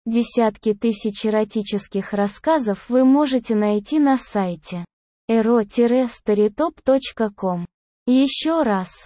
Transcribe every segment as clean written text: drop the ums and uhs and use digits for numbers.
Десятки тысяч эротических рассказов вы можете найти на сайте ero-storytop.com. Еще раз,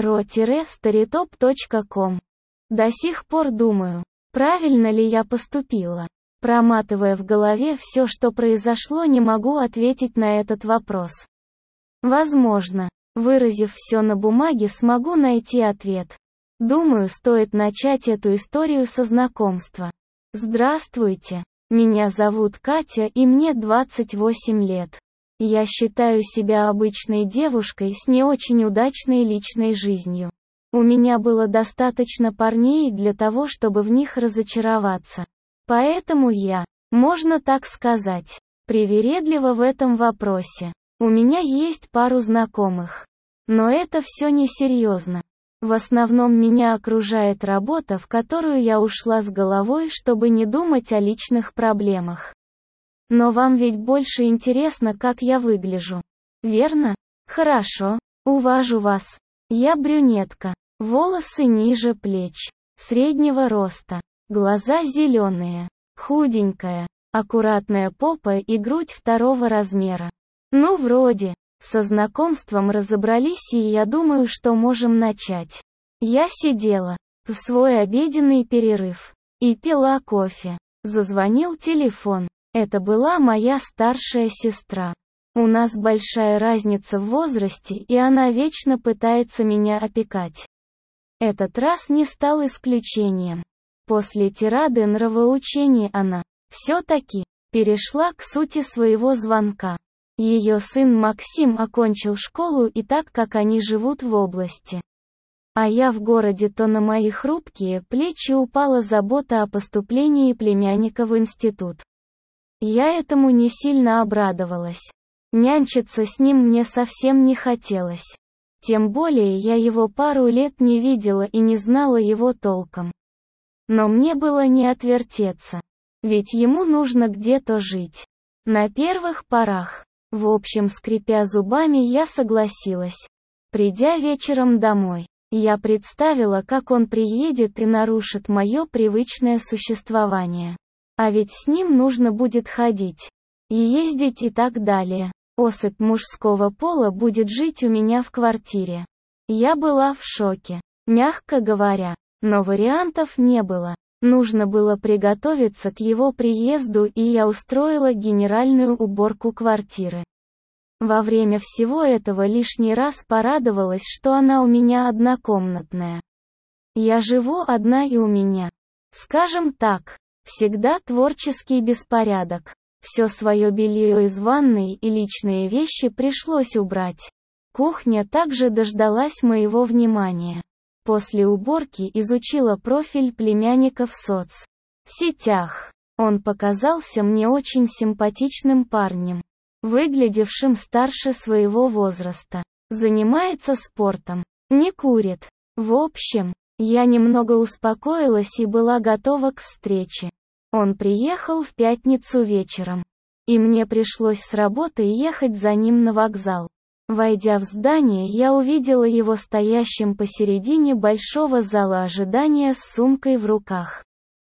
ero-storytop.com. До сих пор думаю, правильно ли я поступила. Проматывая в голове все, что произошло, не могу ответить на этот вопрос. Возможно, выразив все на бумаге, смогу найти ответ. Думаю, стоит начать эту историю со знакомства. Здравствуйте, меня зовут Катя и мне 28 лет. Я считаю себя обычной девушкой с не очень удачной личной жизнью. У меня было достаточно парней для того, чтобы в них разочароваться. Поэтому я, можно так сказать, привередлива в этом вопросе. У меня есть пару знакомых. Но это все несерьезно. В основном меня окружает работа, в которую я ушла с головой, чтобы не думать о личных проблемах. Но вам ведь больше интересно, как я выгляжу. Верно? Хорошо, уважу вас. Я брюнетка, волосы ниже плеч, среднего роста, глаза зеленые, худенькая, аккуратная попа и грудь 2 размера. Ну вроде. Со знакомством разобрались, и я думаю, что можем начать. Я сидела в свой обеденный перерыв и пила кофе. Зазвонил телефон. Это была моя старшая сестра. У нас большая разница в возрасте, и она вечно пытается меня опекать. Этот раз не стал исключением. После тирады нравоучений она все-таки перешла к сути своего звонка. Ее сын Максим окончил школу, и так как они живут в области, а я в городе, то на мои хрупкие плечи упала забота о поступлении племянника в институт. Я этому не сильно обрадовалась. Нянчиться с ним мне совсем не хотелось. Тем более я его пару лет не видела и не знала его толком. Но мне было не отвертеться. Ведь ему нужно где-то жить. На первых порах. В общем, скрипя зубами, я согласилась. Придя вечером домой, я представила, как он приедет и нарушит мое привычное существование. А ведь с ним нужно будет ходить и ездить и так далее. Особь мужского пола будет жить у меня в квартире. Я была в шоке, мягко говоря, но вариантов не было. Нужно было приготовиться к его приезду, и я устроила генеральную уборку квартиры. Во время всего этого лишний раз порадовалась, что она у меня однокомнатная. Я живу одна, и у меня, скажем так, всегда творческий беспорядок. Все свое белье из ванной и личные вещи пришлось убрать. Кухня также дождалась моего внимания. После уборки изучила профиль племянника в соцсетях. Он показался мне очень симпатичным парнем, выглядевшим старше своего возраста. Занимается спортом, не курит. В общем, я немного успокоилась и была готова к встрече. Он приехал в пятницу вечером, и мне пришлось с работы ехать за ним на вокзал. Войдя в здание, я увидела его стоящим посередине большого зала ожидания с сумкой в руках.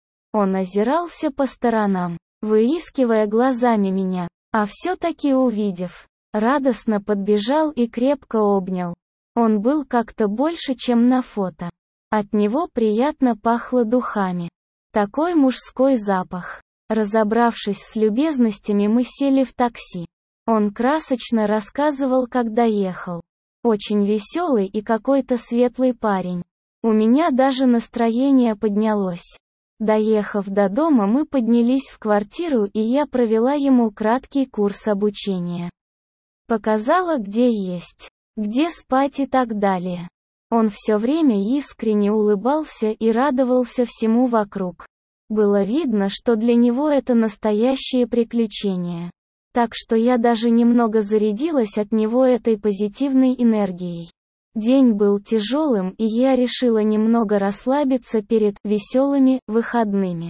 Он озирался по сторонам, выискивая глазами меня, а все-таки увидев, радостно подбежал и крепко обнял. Он был как-то больше, чем на фото. От него приятно пахло духами. Такой мужской запах. Разобравшись с любезностями, мы сели в такси. Он красочно рассказывал, как доехал. Очень веселый и какой-то светлый парень. У меня даже настроение поднялось. Доехав до дома, мы поднялись в квартиру, и я провела ему краткий курс обучения. Показала, где есть, где спать и так далее. Он все время искренне улыбался и радовался всему вокруг. Было видно, что для него это настоящее приключение. Так что я даже немного зарядилась от него этой позитивной энергией. День был тяжелым, и я решила немного расслабиться перед веселыми выходными.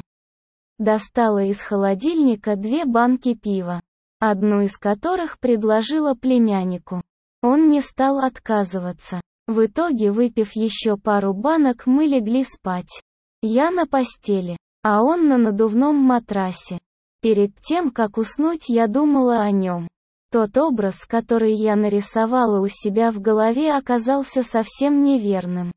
Достала из холодильника 2 банки пива, одну из которых предложила племяннику. Он не стал отказываться. В итоге, выпив еще пару банок, мы легли спать. Я на постели, а он на надувном матрасе. Перед тем, как уснуть, я думала о нем. Тот образ, который я нарисовала у себя в голове, оказался совсем неверным.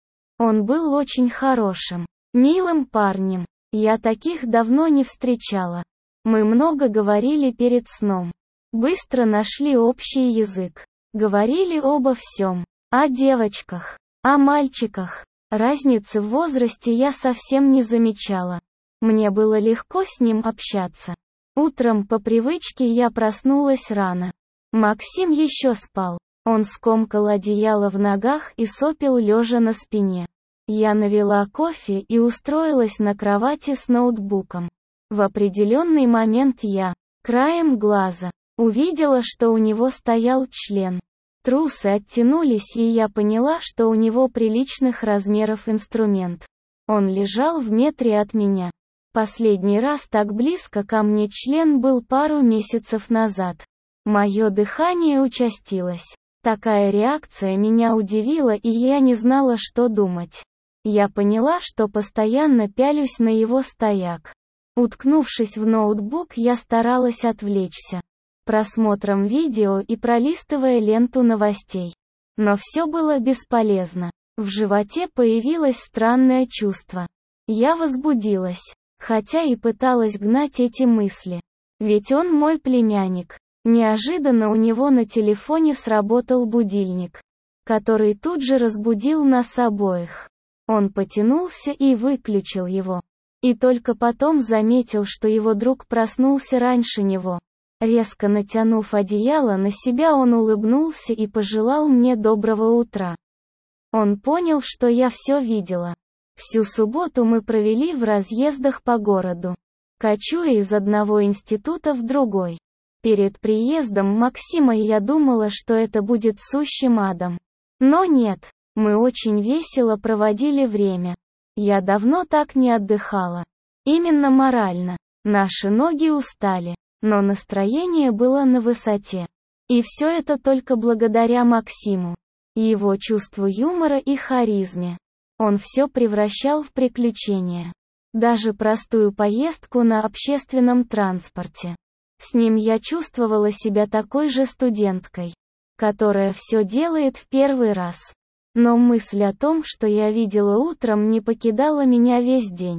Он был очень хорошим, милым парнем. Я таких давно не встречала. Мы много говорили перед сном. Быстро нашли общий язык. Говорили обо всем. О девочках, о мальчиках. Разницы в возрасте я совсем не замечала. Мне было легко с ним общаться. Утром по привычке я проснулась рано. Максим еще спал. Он скомкал одеяло в ногах и сопел лежа на спине. Я налила кофе и устроилась на кровати с ноутбуком. В определенный момент я, краем глаза, увидела, что у него стоял член. Трусы оттянулись, и я поняла, что у него приличных размеров инструмент. Он лежал в метре от меня. Последний раз так близко ко мне член был пару месяцев назад. Мое дыхание участилось. Такая реакция меня удивила, и я не знала, что думать. Я поняла, что постоянно пялюсь на его стояк. Уткнувшись в ноутбук, я старалась отвлечься просмотром видео и пролистывая ленту новостей. Но все было бесполезно. В животе появилось странное чувство. Я возбудилась, хотя и пыталась гнать эти мысли. Ведь он мой племянник. Неожиданно у него на телефоне сработал будильник, который тут же разбудил нас обоих. Он потянулся и выключил его. И только потом заметил, что его друг проснулся раньше него. Резко натянув одеяло на себя, он улыбнулся и пожелал мне доброго утра. Он понял, что я все видела. Всю субботу мы провели в разъездах по городу, кочуя из одного института в другой. Перед приездом Максима я думала, что это будет сущим адом. Но нет, мы очень весело проводили время. Я давно так не отдыхала. Именно морально. Наши ноги устали, но настроение было на высоте. И все это только благодаря Максиму. Его чувству юмора и харизме. Он все превращал в приключения. Даже простую поездку на общественном транспорте. С ним я чувствовала себя такой же студенткой, которая все делает в первый раз. Но мысль о том, что я видела утром, не покидала меня весь день.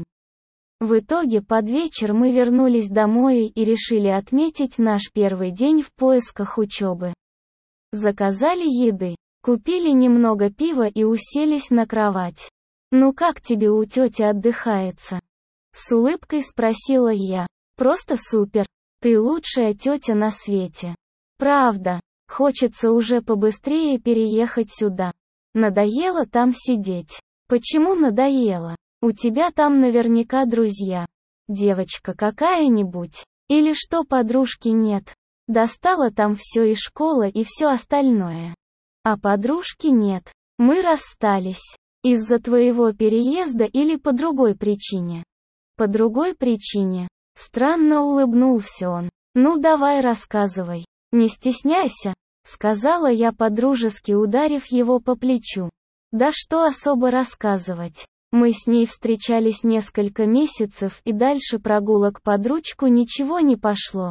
В итоге под вечер мы вернулись домой и решили отметить наш первый день в поисках учебы. Заказали еды, купили немного пива и уселись на кровать. «Ну как тебе у тети отдыхается?» С улыбкой спросила я. «Просто супер. Ты лучшая тетя на свете. Правда, хочется уже побыстрее переехать сюда. Надоело там сидеть». «Почему надоело? У тебя там наверняка друзья. Девочка какая-нибудь. Или что, подружки нет? Достала там все, и школа, и все остальное. А подружки нет. Мы расстались. Из-за твоего переезда или по другой причине?» «По другой причине». Странно улыбнулся он. «Ну давай рассказывай. Не стесняйся», — сказала я, подружески ударив его по плечу. «Да что особо рассказывать. Мы с ней встречались несколько месяцев, и дальше прогулок под ручку ничего не пошло.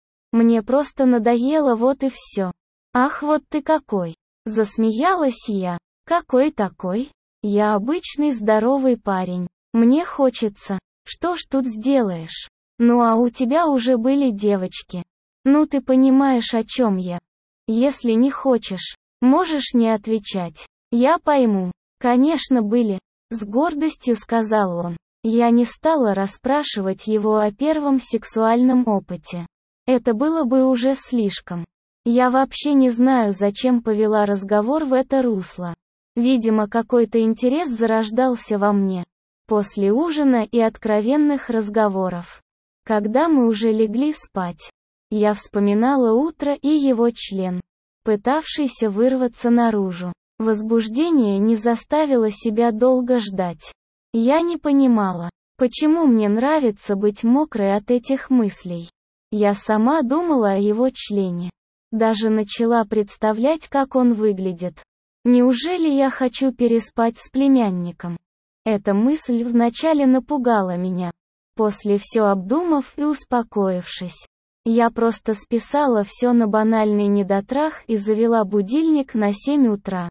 Мне просто надоело, вот и все». «Ах, вот ты какой!» — засмеялась я. «Какой такой? Я обычный здоровый парень. Мне хочется. Что ж тут сделаешь? Ну а у тебя уже были девочки. Ну ты понимаешь, о чем я. Если не хочешь, можешь не отвечать. Я пойму». «Конечно были», — с гордостью сказал он. Я не стала расспрашивать его о первом сексуальном опыте. Это было бы уже слишком. Я вообще не знаю, зачем повела разговор в это русло. Видимо, какой-то интерес зарождался во мне. После ужина и откровенных разговоров. Когда мы уже легли спать, я вспоминала утро и его член, пытавшийся вырваться наружу. Возбуждение не заставило себя долго ждать. Я не понимала, почему мне нравится быть мокрой от этих мыслей. Я сама думала о его члене. Даже начала представлять, как он выглядит. Неужели я хочу переспать с племянником? Эта мысль вначале напугала меня. После все обдумав и успокоившись, я просто списала все на банальный недотрах и завела будильник на 7 утра.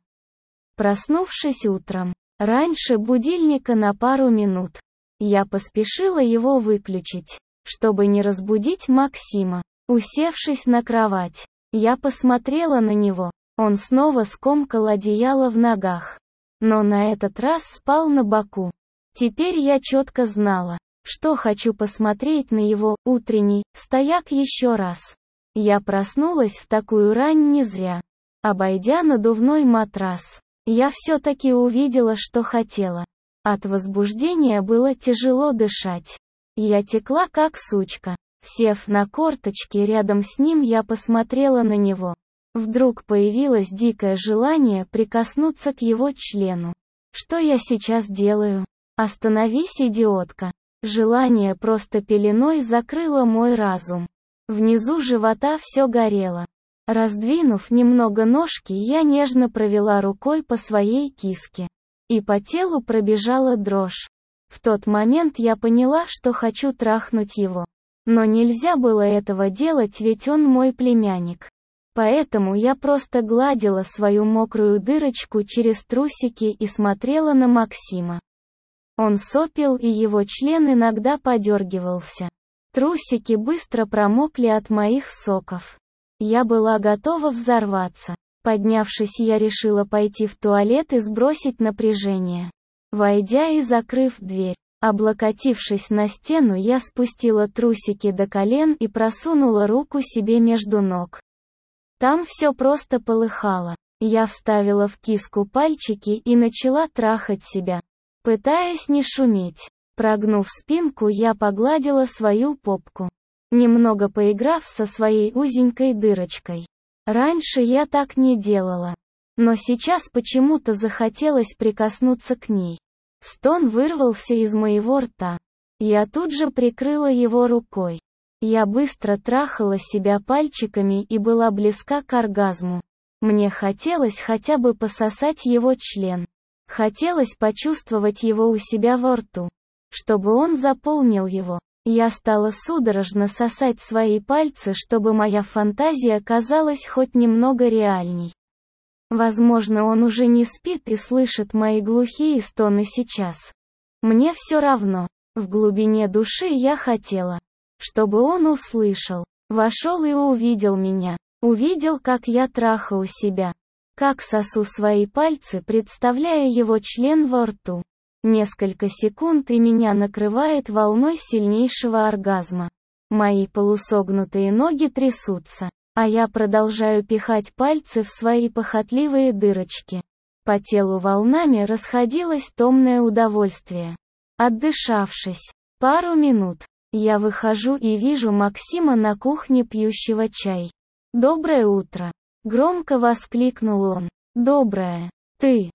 Проснувшись утром, раньше будильника на пару минут, я поспешила его выключить, чтобы не разбудить Максима. Усевшись на кровать, я посмотрела на него. Он снова скомкал одеяло в ногах, но на этот раз спал на боку. Теперь я четко знала, что хочу посмотреть на его утренний стояк еще раз. Я проснулась в такую рань не зря. Обойдя надувной матрас, я все-таки увидела, что хотела. От возбуждения было тяжело дышать. Я текла как сучка. Сев на корточки рядом с ним, я посмотрела на него. Вдруг появилось дикое желание прикоснуться к его члену. Что я сейчас делаю? Остановись, идиотка. Желание просто пеленой закрыло мой разум. Внизу живота все горело. Раздвинув немного ножки, я нежно провела рукой по своей киске. И по телу пробежала дрожь. В тот момент я поняла, что хочу трахнуть его. Но нельзя было этого делать, ведь он мой племянник. Поэтому я просто гладила свою мокрую дырочку через трусики и смотрела на Максима. Он сопел, и его член иногда подергивался. Трусики быстро промокли от моих соков. Я была готова взорваться. Поднявшись, я решила пойти в туалет и сбросить напряжение. Войдя и закрыв дверь, облокотившись на стену, я спустила трусики до колен и просунула руку себе между ног. Там все просто полыхало. Я вставила в киску пальчики и начала трахать себя, пытаясь не шуметь. Прогнув спинку, я погладила свою попку, немного поиграв со своей узенькой дырочкой. Раньше я так не делала, но сейчас почему-то захотелось прикоснуться к ней. Стон вырвался из моего рта. Я тут же прикрыла его рукой. Я быстро трахала себя пальчиками и была близка к оргазму. Мне хотелось хотя бы пососать его член. Хотелось почувствовать его у себя во рту, чтобы он заполнил его. Я стала судорожно сосать свои пальцы, чтобы моя фантазия казалась хоть немного реальней. Возможно, он уже не спит и слышит мои глухие стоны сейчас. Мне все равно. В глубине души я хотела, чтобы он услышал, вошел и увидел меня. Увидел, как я трахаю себя, как сосу свои пальцы, представляя его член во рту. Несколько секунд, и меня накрывает волной сильнейшего оргазма. Мои полусогнутые ноги трясутся, а я продолжаю пихать пальцы в свои похотливые дырочки. По телу волнами расходилось томное удовольствие. Отдышавшись пару минут, я выхожу и вижу Максима на кухне, пьющего чай. «Доброе утро!» — громко воскликнул он. «Доброе! Ты!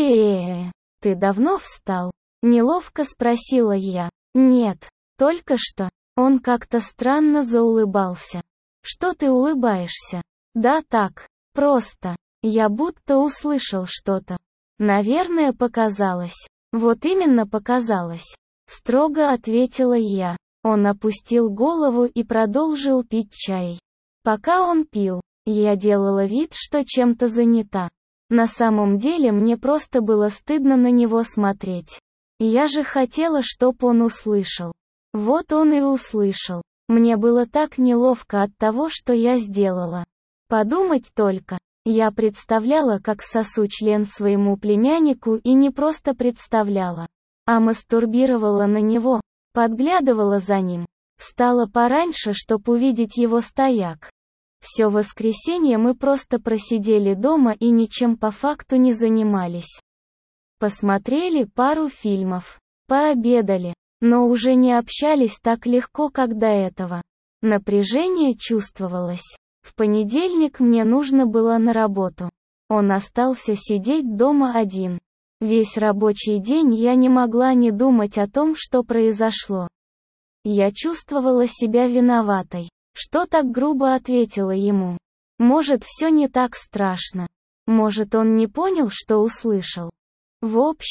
Ты давно встал?» — неловко спросила я. «Нет, только что». Он как-то странно заулыбался. «Что ты улыбаешься?» «Да так, просто. Я будто услышал что-то. Наверное, показалось». «Вот именно показалось», — строго ответила я. Он опустил голову и продолжил пить чай. Пока он пил, я делала вид, что чем-то занята. На самом деле мне просто было стыдно на него смотреть. Я же хотела, чтоб он услышал. Вот он и услышал. Мне было так неловко от того, что я сделала. Подумать только. Я представляла, как сосу член своему племяннику, и не просто представляла, а мастурбировала на него, подглядывала за ним. Встала пораньше, чтоб увидеть его стояк. Все воскресенье мы просто просидели дома и ничем по факту не занимались. Посмотрели пару фильмов, пообедали, но уже не общались так легко, как до этого. Напряжение чувствовалось. В понедельник мне нужно было на работу. Он остался сидеть дома один. Весь рабочий день я не могла не думать о том, что произошло. Я чувствовала себя виноватой, что так грубо ответила ему. Может, все не так страшно. Может, он не понял, что услышал. В общем,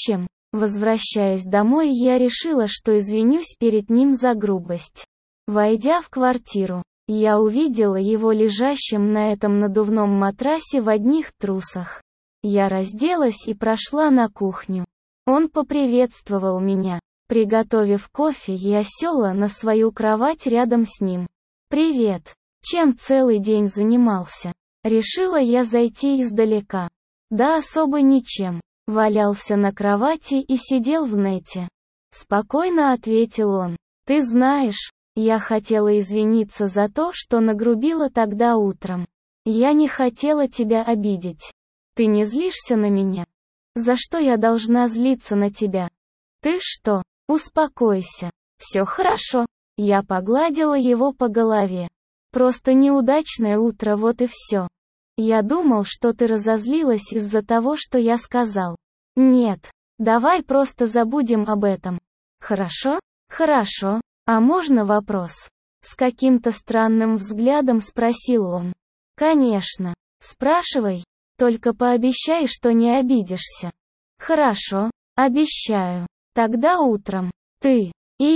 Возвращаясь домой, я решила, что извинюсь перед ним за грубость. Войдя в квартиру, я увидела его лежащим на этом надувном матрасе в одних трусах. Я разделась и прошла на кухню. Он поприветствовал меня. Приготовив кофе, я села на свою кровать рядом с ним. «Привет. Чем целый день занимался?» Решила я зайти издалека. Да особо ничем. Валялся на кровати и сидел в нете. Спокойно ответил он. «Ты знаешь, я хотела извиниться за то, что нагрубила тогда утром. Я не хотела тебя обидеть. Ты не злишься на меня? За что я должна злиться на тебя? Ты что? Успокойся. Все хорошо». Я погладила его по голове. «Просто неудачное утро, вот и все. Я думал, что ты разозлилась из-за того, что я сказал. Нет. Давай просто забудем об этом. Хорошо? Хорошо. А можно вопрос?» С каким-то странным взглядом спросил он. «Конечно. Спрашивай. Только пообещай, что не обидишься». «Хорошо. Обещаю. Тогда утром. Ты,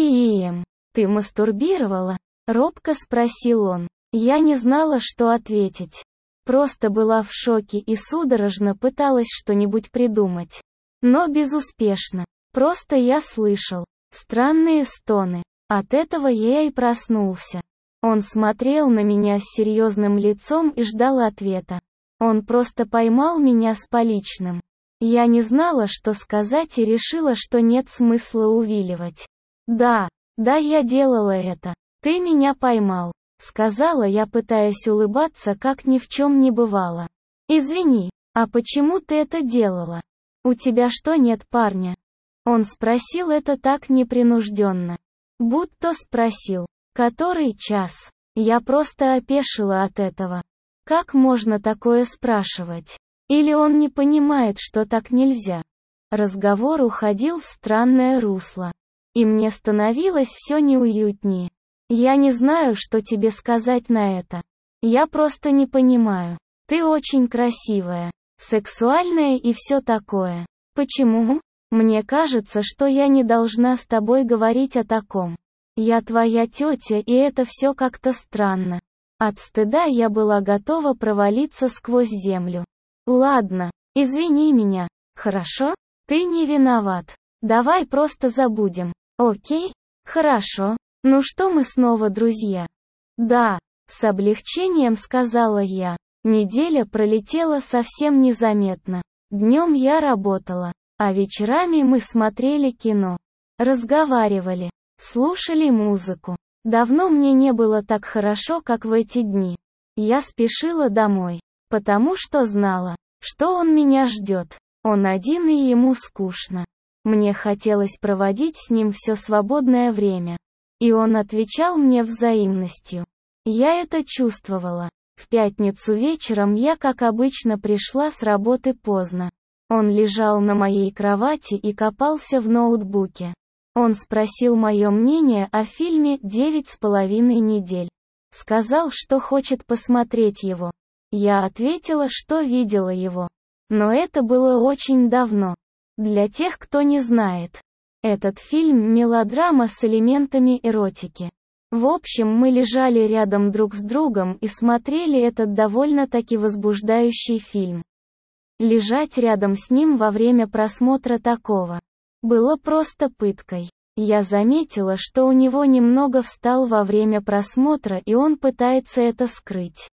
ты мастурбировала?» Робко спросил он. Я не знала, что ответить. Просто была в шоке и судорожно пыталась что-нибудь придумать. Но безуспешно. Просто я слышал странные стоны. От этого я и проснулся. Он смотрел на меня с серьезным лицом и ждал ответа. Он просто поймал меня с поличным. Я не знала, что сказать, и решила, что нет смысла увиливать. Да, я делала это. Ты меня поймал», — сказала я, пытаясь улыбаться, как ни в чем не бывало. «Извини, а почему ты это делала? У тебя что, нет парня?» Он спросил это так непринужденно. Будто спросил, который час. Я просто опешила от этого. Как можно такое спрашивать? Или он не понимает, что так нельзя? Разговор уходил в странное русло. И мне становилось все неуютнее. Я не знаю, что тебе сказать на это. Я просто не понимаю. Ты очень красивая, сексуальная и все такое. Почему? Мне кажется, что я не должна с тобой говорить о таком. Я твоя тетя, и это все как-то странно. От стыда я была готова провалиться сквозь землю. Ладно, извини меня, хорошо? Ты не виноват. Давай просто забудем. Окей? Хорошо. Ну что, мы снова друзья? Да, с облегчением сказала я. Неделя пролетела совсем незаметно. Днем я работала, а вечерами мы смотрели кино, разговаривали, слушали музыку. Давно мне не было так хорошо, как в эти дни. Я спешила домой, потому что знала, что он меня ждет. Он один и ему скучно. Мне хотелось проводить с ним все свободное время. И он отвечал мне взаимностью. Я это чувствовала. В пятницу вечером я, как обычно, пришла с работы поздно. Он лежал на моей кровати и копался в ноутбуке. Он спросил мое мнение о фильме «9,5 недель». Сказал, что хочет посмотреть его. Я ответила, что видела его. Но это было очень давно. Для тех, кто не знает. Этот фильм – мелодрама с элементами эротики. В общем, мы лежали рядом друг с другом и смотрели этот довольно-таки возбуждающий фильм. Лежать рядом с ним во время просмотра такого было просто пыткой. Я заметила, что у него немного встал во время просмотра, и он пытается это скрыть.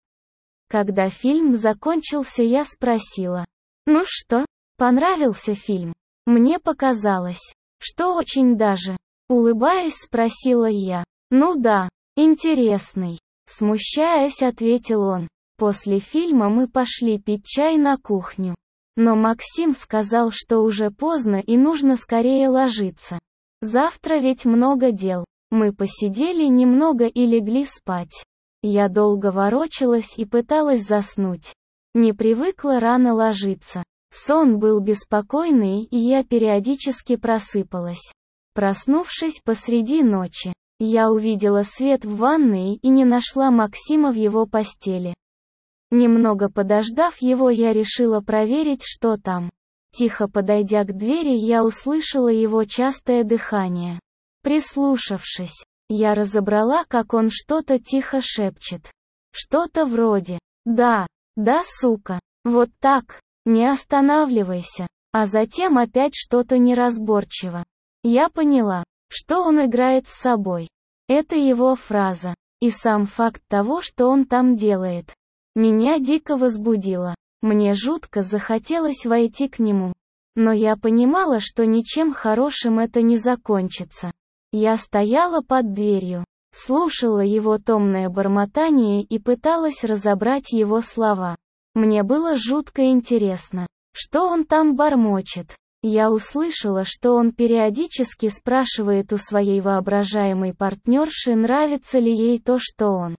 Когда фильм закончился, я спросила: «Ну что, понравился фильм?» Мне показалось, что очень даже. Улыбаясь, спросила я. «Ну да, интересный». Смущаясь, ответил он. После фильма мы пошли пить чай на кухню. Но Максим сказал, что уже поздно и нужно скорее ложиться. Завтра ведь много дел. Мы посидели немного и легли спать. Я долго ворочалась и пыталась заснуть. Не привыкла рано ложиться. Сон был беспокойный, и я периодически просыпалась. Проснувшись посреди ночи, я увидела свет в ванной и не нашла Максима в его постели. Немного подождав его, я решила проверить, что там. Тихо подойдя к двери, я услышала его частое дыхание. Прислушавшись, я разобрала, как он что-то тихо шепчет. Что-то вроде «Да, да, сука, вот так, не останавливайся», а затем опять что-то неразборчиво. Я поняла, что он играет с собой. Это его фраза. И сам факт того, что он там делает, меня дико возбудило. Мне жутко захотелось войти к нему. Но я понимала, что ничем хорошим это не закончится. Я стояла под дверью, слушала его томное бормотание и пыталась разобрать его слова. Мне было жутко интересно, что он там бормочет. Я услышала, что он периодически спрашивает у своей воображаемой партнерши, нравится ли ей то, что он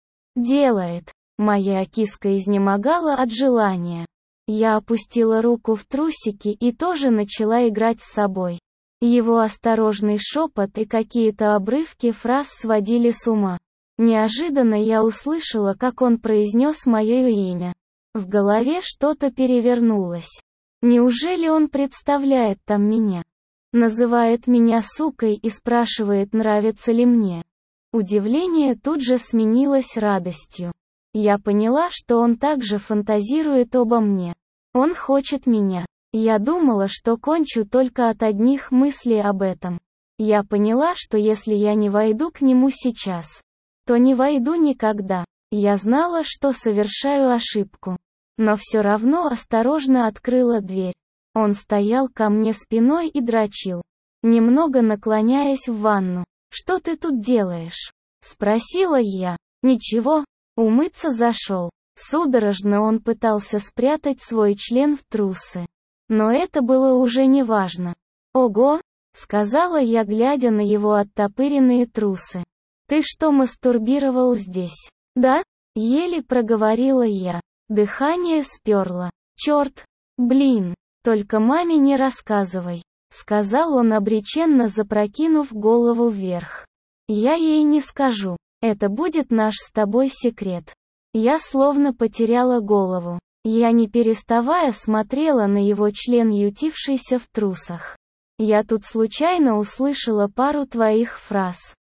делает. Моя киска изнемогала от желания. Я опустила руку в трусики и тоже начала играть с собой. Его осторожный шепот и какие-то обрывки фраз сводили с ума. Неожиданно я услышала, как он произнес мое имя. В голове что-то перевернулось. Неужели он представляет там меня? Называет меня сукой и спрашивает, нравится ли мне. Удивление тут же сменилось радостью. Я поняла, что он также фантазирует обо мне. Он хочет меня. Я думала, что кончу только от одних мыслей об этом. Я поняла, что если я не войду к нему сейчас, то не войду никогда. Я знала, что совершаю ошибку. Но все равно осторожно открыла дверь. Он стоял ко мне спиной и дрочил, немного наклоняясь в ванну. «Что ты тут делаешь?» — спросила я. «Ничего, умыться зашел». Судорожно он пытался спрятать свой член в трусы. Но это было уже неважно. «Ого!» — сказала я, глядя на его оттопыренные трусы. «Ты что, мастурбировал здесь?» «Да?» — еле проговорила я. Дыхание сперло. «Черт! Блин! Только маме не рассказывай», — сказал он обреченно, запрокинув голову вверх. «Я ей не скажу. Это будет наш с тобой секрет». Я словно потеряла голову. Я не переставая смотрела на его член, ютившийся в трусах. «Я тут случайно услышала пару твоих фраз.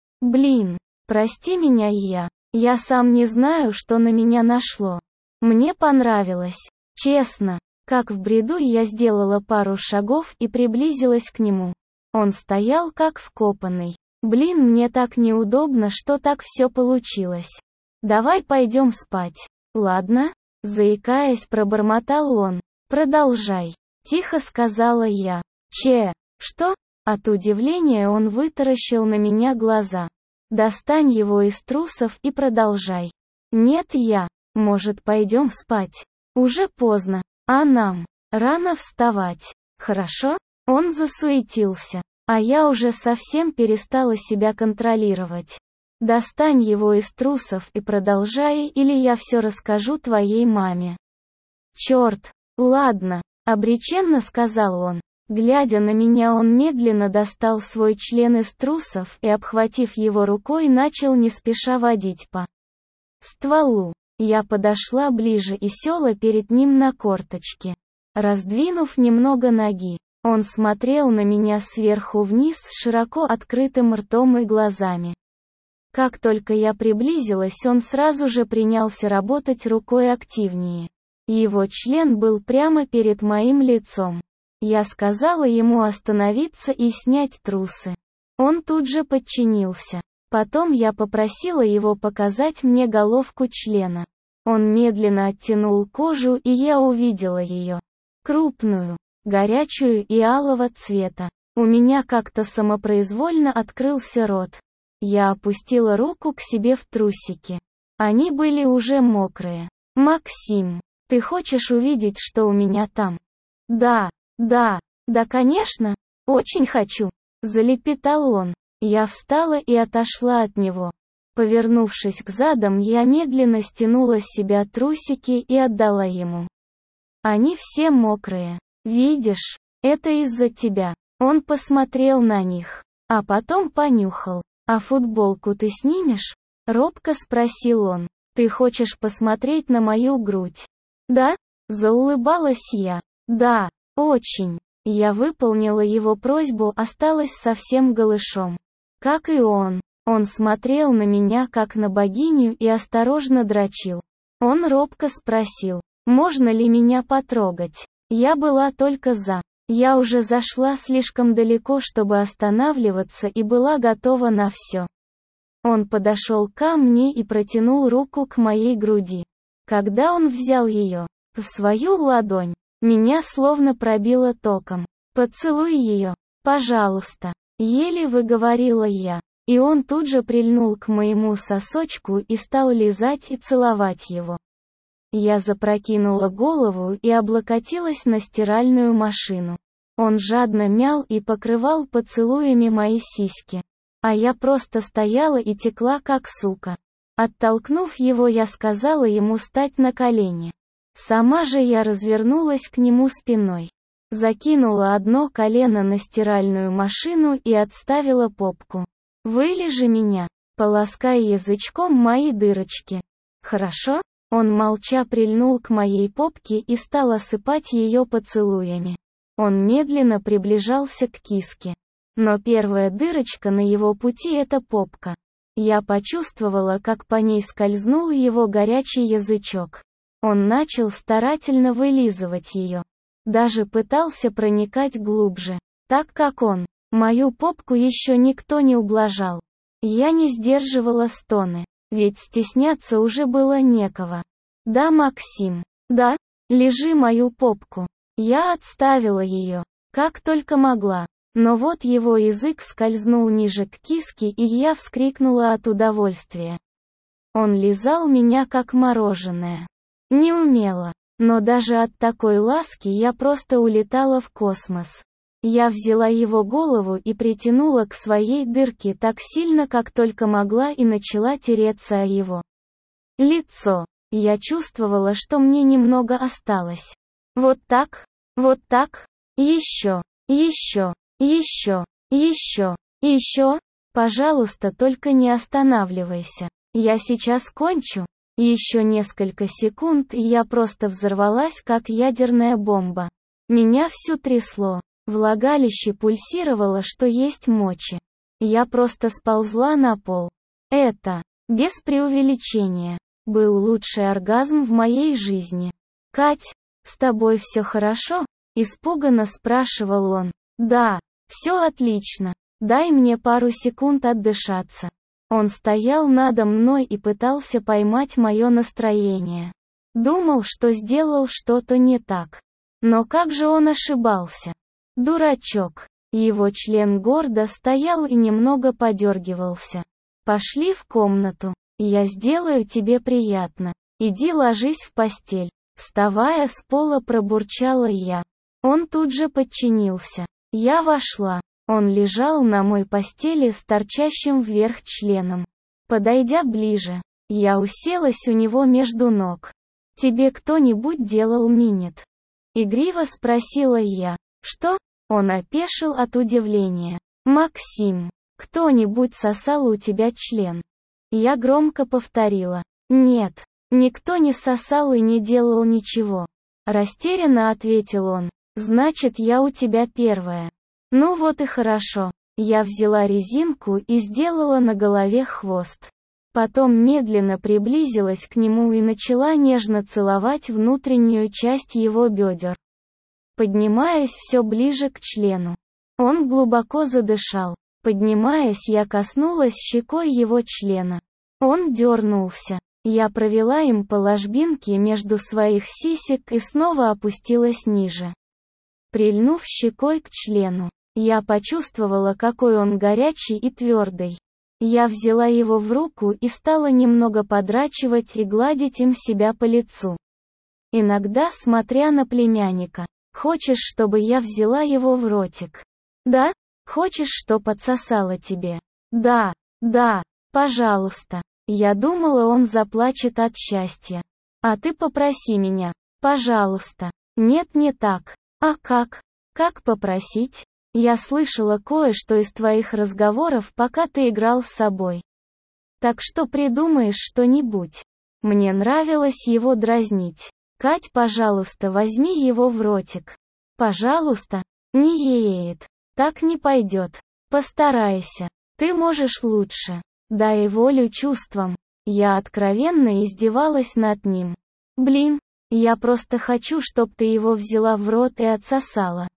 Блин, прости меня, я сам не знаю, что на меня нашло. Мне понравилось. Честно, как в бреду я сделала пару шагов и приблизилась к нему. Он стоял как вкопанный. Блин, мне так неудобно, что так все получилось. Давай пойдем спать. Ладно?» Заикаясь, пробормотал он. «Продолжай», — тихо сказала я. Что?» От удивления он вытаращил на меня глаза. «Достань его из трусов и продолжай». «Нет, может, пойдем спать? Уже поздно, а нам рано вставать. Хорошо?» Он засуетился, а я уже совсем перестала себя контролировать. «Достань его из трусов и продолжай, или я все расскажу твоей маме». «Черт, ладно», — обреченно сказал он. Глядя на меня, он медленно достал свой член из трусов и, обхватив его рукой, начал не спеша водить по стволу. Я подошла ближе и села перед ним на корточки. Раздвинув немного ноги, он смотрел на меня сверху вниз с широко открытым ртом и глазами. Как только я приблизилась, он сразу же принялся работать рукой активнее. Его член был прямо перед моим лицом. Я сказала ему остановиться и снять трусы. Он тут же подчинился. Потом я попросила его показать мне головку члена. Он медленно оттянул кожу, и я увидела ее. Крупную, горячую и алого цвета. У меня как-то самопроизвольно открылся рот. Я опустила руку к себе в трусики. Они были уже мокрые. «Максим, ты хочешь увидеть, что у меня там?» Да, конечно, очень хочу», — залепетал он. Я встала и отошла от него. Повернувшись к задам, я медленно стянула с себя трусики и отдала ему. «Они все мокрые. Видишь, это из-за тебя». Он посмотрел на них, а потом понюхал. «А футболку ты снимешь?» — робко спросил он. «Ты хочешь посмотреть на мою грудь?» «Да?» — заулыбалась я. «Да». Очень. Я выполнила его просьбу, осталась совсем голышом. Как и он. Он смотрел на меня как на богиню и осторожно дрочил. Он робко спросил, можно ли меня потрогать. Я была только за. Я уже зашла слишком далеко, чтобы останавливаться, и была готова на все. Он подошел ко мне и протянул руку к моей груди. Когда он взял ее в свою ладонь, меня словно пробило током. «Поцелуй ее, пожалуйста», — еле выговорила я. И он тут же прильнул к моему сосочку и стал лизать и целовать его. Я запрокинула голову и облокотилась на стиральную машину. Он жадно мял и покрывал поцелуями мои сиськи. А я просто стояла и текла как сука. Оттолкнув его, я сказала ему стать на колени. Сама же я развернулась к нему спиной. Закинула одно колено на стиральную машину и отставила попку. «Вылежи меня, полоскай язычком мои дырочки. Хорошо?» Он молча прильнул к моей попке и стал осыпать ее поцелуями. Он медленно приближался к киске. Но первая дырочка на его пути — это попка. Я почувствовала, как по ней скользнул его горячий язычок. Он начал старательно вылизывать ее. Даже пытался проникать глубже. Так как он. Мою попку еще никто не ублажал. Я не сдерживала стоны. Ведь стесняться уже было некого. «Да, Максим. Да? Лежи мою попку». Я отставила ее, как только могла. Но вот его язык скользнул ниже к киске, и я вскрикнула от удовольствия. Он лизал меня как мороженое. Не умела. Но даже от такой ласки я просто улетала в космос. Я взяла его голову и притянула к своей дырке так сильно, как только могла, и начала тереться о его лицо. Я чувствовала, что мне немного осталось. Вот так, еще, еще, еще, еще, еще. Пожалуйста, только не останавливайся. Я сейчас кончу. Еще несколько секунд, и я просто взорвалась, как ядерная бомба. Меня всю трясло. Влагалище пульсировало, что есть мочи. Я просто сползла на пол. Это, без преувеличения, был лучший оргазм в моей жизни. «Кать, с тобой все хорошо?» — испуганно спрашивал он. «Да, все отлично. Дай мне пару секунд отдышаться». Он стоял надо мной и пытался поймать мое настроение. Думал, что сделал что-то не так. Но как же он ошибался? Дурачок. Его член гордо стоял и немного подергивался. «Пошли в комнату. Я сделаю тебе приятно. Иди ложись в постель». Вставая с пола, пробурчала я. Он тут же подчинился. Я вошла. Он лежал на моей постели с торчащим вверх членом. Подойдя ближе, я уселась у него между ног. «Тебе кто-нибудь делал минет?» Игриво спросила я. «Что?» Он опешил от удивления. «Максим, кто-нибудь сосал у тебя член?» Я громко повторила. «Нет, никто не сосал и не делал ничего». Растерянно ответил он. «Значит, я у тебя первая». Ну вот и хорошо. Я взяла резинку и сделала на голове хвост. Потом медленно приблизилась к нему и начала нежно целовать внутреннюю часть его бедер, поднимаясь все ближе к члену. Он глубоко задышал. Поднимаясь, я коснулась щекой его члена. Он дернулся. Я провела им по ложбинке между своих сисек и снова опустилась ниже. Прильнув щекой к члену, я почувствовала, какой он горячий и твердый. Я взяла его в руку и стала немного подрачивать и гладить им себя по лицу. Иногда, смотря на племянника. «Хочешь, чтобы я взяла его в ротик?» «Да? Хочешь, чтоб отсосала тебе?» «Да, да, пожалуйста». Я думала, он заплачет от счастья. «А ты попроси меня, пожалуйста». «Нет, не так». «А как? Как попросить?» «Я слышала кое-что из твоих разговоров, пока ты играл с собой. Так что придумаешь что-нибудь». Мне нравилось его дразнить. «Кать, пожалуйста, возьми его в ротик». Пожалуйста, не еет. Так не пойдет. Постарайся. Ты можешь лучше. Дай волю чувствам. Я откровенно издевалась над ним. Блин, я просто хочу, чтоб ты его взяла в рот и отсосала.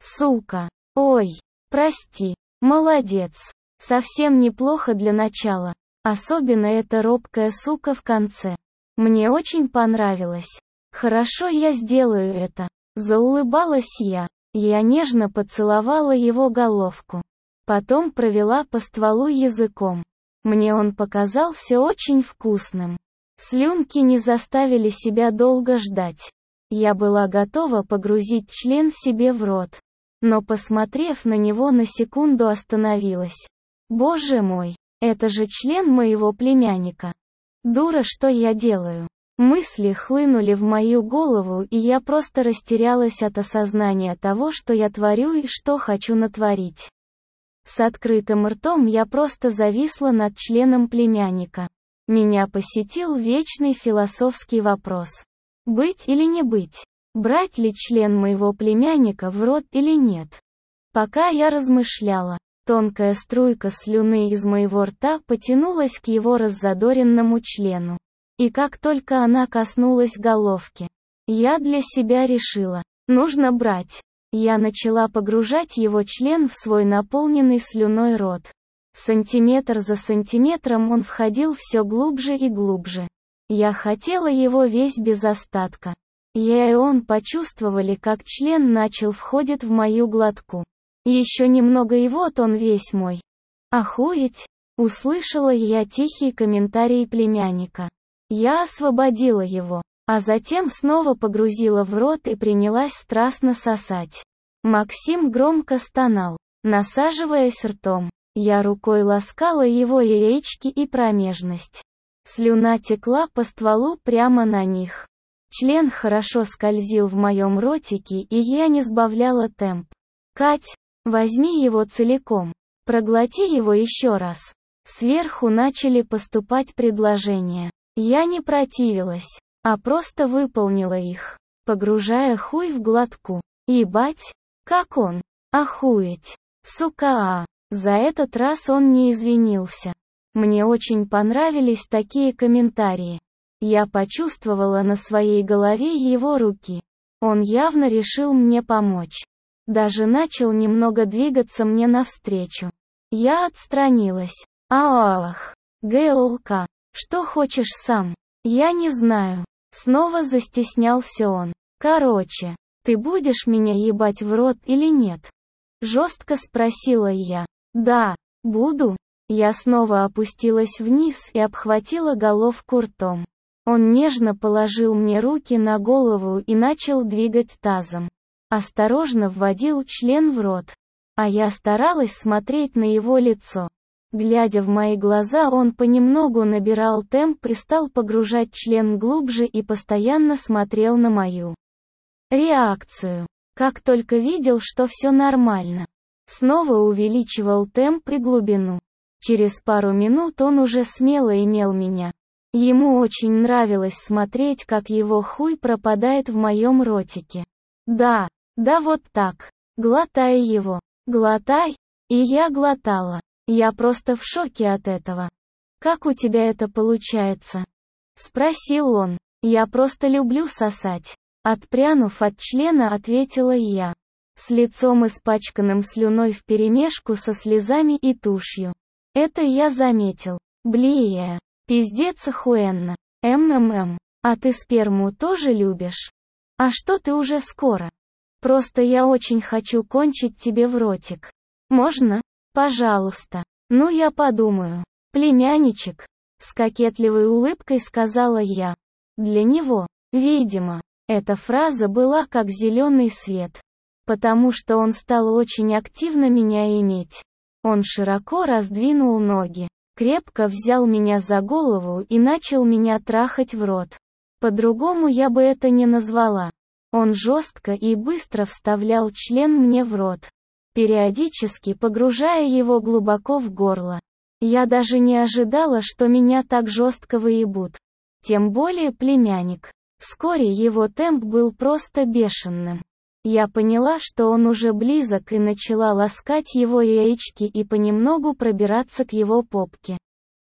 Сука. Ой, прости. Молодец. Совсем неплохо для начала. Особенно эта робкая сука в конце. Мне очень понравилось. Хорошо, я сделаю это. Заулыбалась я. Я нежно поцеловала его головку. Потом провела по стволу языком. Мне он показался очень вкусным. Слюнки не заставили себя долго ждать. Я была готова погрузить член себе в рот. Но, посмотрев на него, на секунду остановилась. Боже мой, это же член моего племянника. Дура, что я делаю? Мысли хлынули в мою голову, и я просто растерялась от осознания того, что я творю и что хочу натворить. С открытым ртом я просто зависла над членом племянника. Меня посетил вечный философский вопрос. Быть или не быть? Брать ли член моего племянника в рот или нет? Пока я размышляла, тонкая струйка слюны из моего рта потянулась к его раззадоренному члену. И как только она коснулась головки, я для себя решила, нужно брать. Я начала погружать его член в свой наполненный слюной рот. Сантиметр за сантиметром он входил все глубже и глубже. Я хотела его весь без остатка. Я и он почувствовали, как член начал входить в мою глотку. Еще немного, и вот он весь мой. Охуеть! Услышала я тихий комментарий племянника. Я освободила его, а затем снова погрузила в рот и принялась страстно сосать. Максим громко стонал, насаживаясь ртом. Я рукой ласкала его яички и промежность. Слюна текла по стволу прямо на них. Член хорошо скользил в моем ротике, и я не сбавляла темп. «Кать, возьми его целиком. Проглоти его еще раз». Сверху начали поступать предложения. Я не противилась, а просто выполнила их, погружая хуй в глотку. Ебать, как он, охуеть, сука, За этот раз он не извинился. Мне очень понравились такие комментарии. Я почувствовала на своей голове его руки. Он явно решил мне помочь. Даже начал немного двигаться мне навстречу. Я отстранилась. Ах, ГЛК. Что хочешь сам? Я не знаю. Снова застеснялся он. Короче, ты будешь меня ебать в рот или нет? Жестко спросила я. Да, буду. Я снова опустилась вниз и обхватила головку ртом. Он нежно положил мне руки на голову и начал двигать тазом. Осторожно вводил член в рот. А я старалась смотреть на его лицо. Глядя в мои глаза, он понемногу набирал темп и стал погружать член глубже и постоянно смотрел на мою реакцию. Как только видел, что все нормально, снова увеличивал темп и глубину. Через пару минут он уже смело имел меня. Ему очень нравилось смотреть, как его хуй пропадает в моем ротике. Да вот так. Глотай его. Глотай. И я глотала. Я просто в шоке от этого. «Как у тебя это получается?» — спросил он. «Я просто люблю сосать». Отпрянув от члена, ответила я. С лицом испачканным слюной вперемешку со слезами и тушью. Это я заметил. Блея. Пиздец охуенно. А ты сперму тоже любишь? А что ты уже скоро? Просто я очень хочу кончить тебе в ротик. Можно? Пожалуйста. Ну я подумаю. Племянничек. С кокетливой улыбкой сказала я. Для него, видимо, эта фраза была как зеленый свет. Потому что он стал очень активно меня иметь. Он широко раздвинул ноги, крепко взял меня за голову и начал меня трахать в рот. По-другому я бы это не назвала. Он жестко и быстро вставлял член мне в рот, периодически погружая его глубоко в горло. Я даже не ожидала, что меня так жестко выебут. Тем более племянник. Вскоре его темп был просто бешеным. Я поняла, что он уже близок, и начала ласкать его яички и понемногу пробираться к его попке.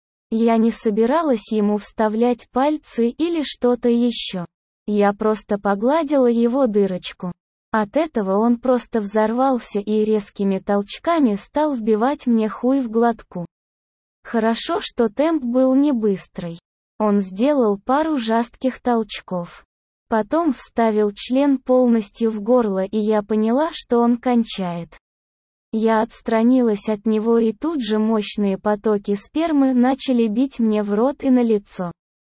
Я не собиралась ему вставлять пальцы или что-то еще. Я просто погладила его дырочку. От этого он просто взорвался и резкими толчками стал вбивать мне хуй в глотку. Хорошо, что темп был не быстрый. Он сделал пару жестких толчков. Потом вставил член полностью в горло, и я поняла, что он кончает. Я отстранилась от него, и тут же мощные потоки спермы начали бить мне в рот и на лицо.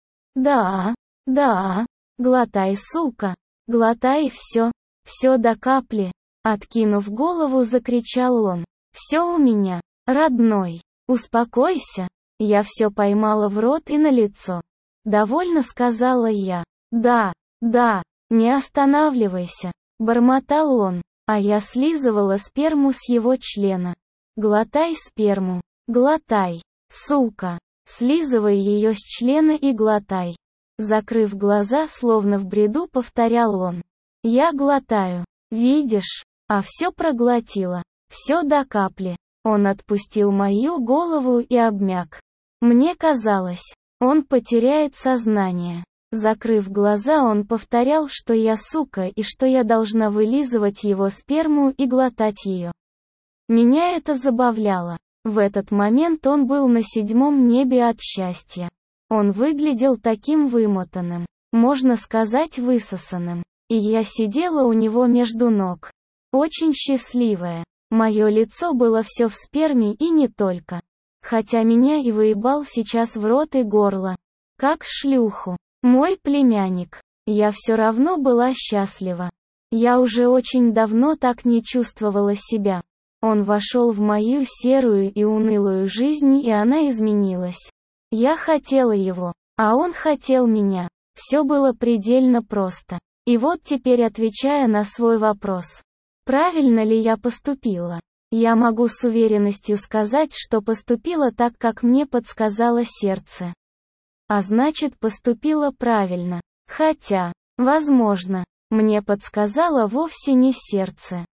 «Да, да, глотай, сука, глотай все до капли», откинув голову, закричал он. «Все у меня, родной, успокойся». Я все поймала в рот и на лицо. Довольно сказала я. «Да, не останавливайся», бормотал он. А я слизывала сперму с его члена. «Глотай сперму, глотай, сука, слизывай ее с члена и глотай». Закрыв глаза, словно в бреду, повторял он. Я глотаю, видишь, а все проглотила, все до капли. Он отпустил мою голову и обмяк. Мне казалось, он потеряет сознание. Закрыв глаза, он повторял, что я сука и что я должна вылизывать его сперму и глотать ее. Меня это забавляло. В этот момент он был на 7-м небе от счастья. Он выглядел таким вымотанным, можно сказать, высосанным. И я сидела у него между ног. Очень счастливая. Мое лицо было все в сперме и не только. Хотя меня и выебал сейчас в рот и горло. Как шлюху. Мой племянник. Я все равно была счастлива. Я уже очень давно так не чувствовала себя. Он вошел в мою серую и унылую жизнь, и она изменилась. Я хотела его, а он хотел меня. Все было предельно просто. И вот теперь, отвечая на свой вопрос. Правильно ли я поступила? Я могу с уверенностью сказать, что поступила так, как мне подсказало сердце. А значит, поступила правильно. Хотя, возможно, мне подсказало вовсе не сердце.